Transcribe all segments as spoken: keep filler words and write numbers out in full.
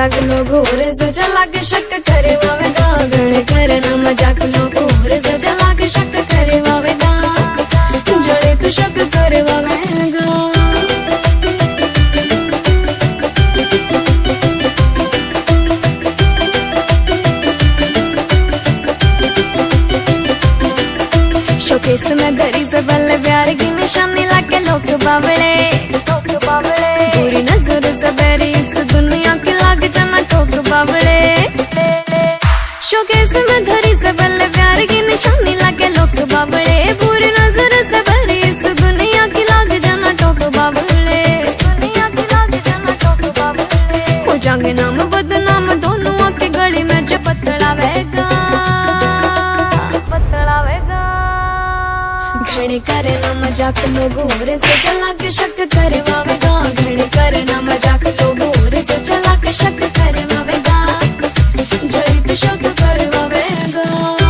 मजाक लोग और से चला के शक करे वावेगा, घणे करे ना मजाक लोग और से चला के शक करे वावेगा, जड़े तू शक करे वावेगा। शोकेस में धरी से बल्ले प्यार की निशानी लाके लोग बावड़े, लोग बावड़े पूरी नजर से बेरी इस दुनिया की लाग जाना ठोक बावड़े। शोकेस में धरी से बल्ले प्यार की निशानी लाके लोग बावड़े, पूरी नजर से बेरी इस दुनिया की लाग जाना ठोक बावड़े, दुनिया की लाग जाना ठोक बावड़े। हो जाएंगे नाम बदनाम दोनों आके गली में जो पतलावेगा, पतलावेगा। घणे करे ना मजाक लोग और से चला के शक करे वावेगा, घणे करे ना मजाक लोग और से चला के शक करे वावेगा, जड़ी तू शक करे वावेगा।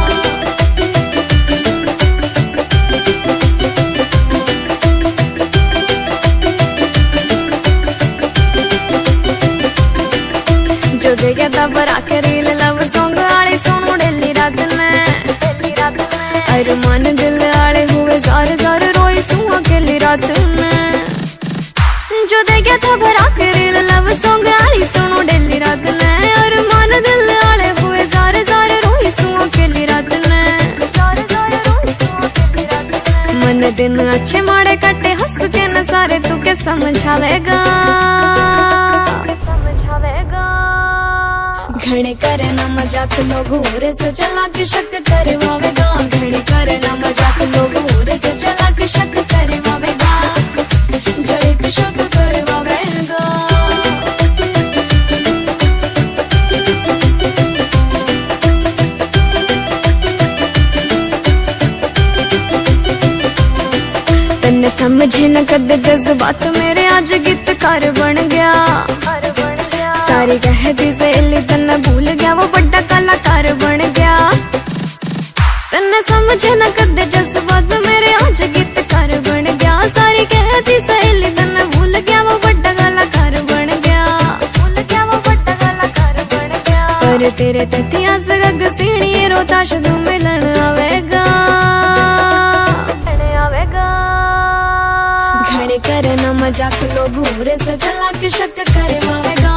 जो देखा था बरा के रील लव सॉन्ग आले सोनू डेली रात में, डेली रात में अरमान दिल आले हुए जार जार रोई सू अकेली रात में। जो देखा था भरा के रील लव सॉन्ग आली सोनू डेली रात में, अरमान दिल आले हुए जार जार रोई सू अकेली रात में, जार जार रोई सू अकेली रात में। मन दिन अच्छे माड़े कटे हंस के न सारे तू के समझावेगा, समझावेगा। घणे करे ना मजाक लोग और से चला के शक करे वावेगा, घणे करे ना मजाक लोग और से चला के शक करे वावेगा, जड़े तू शक करे वावेगा। तन्ने समझे न कद जज्बात मेरे आज गीतकार बन गया, सारी कहती सहेली तन्ने भूल गया वो बड़ा कलाकार बन गया। तन्ने समझे न कद जज्बात मेरे आज गीतकार बन गया, सारी कहती सहेली तन्ने भूल गया वो बड़ा कलाकार बन गया, भूल गया वो बड़ा कलाकार बन गया। पर तेरे तथिया से गग सीढ़ी रोता शुरू मिलन आवेगा, आवेगा। घणे करे ना मजाक लोग और से चला के शक करे वावेगा,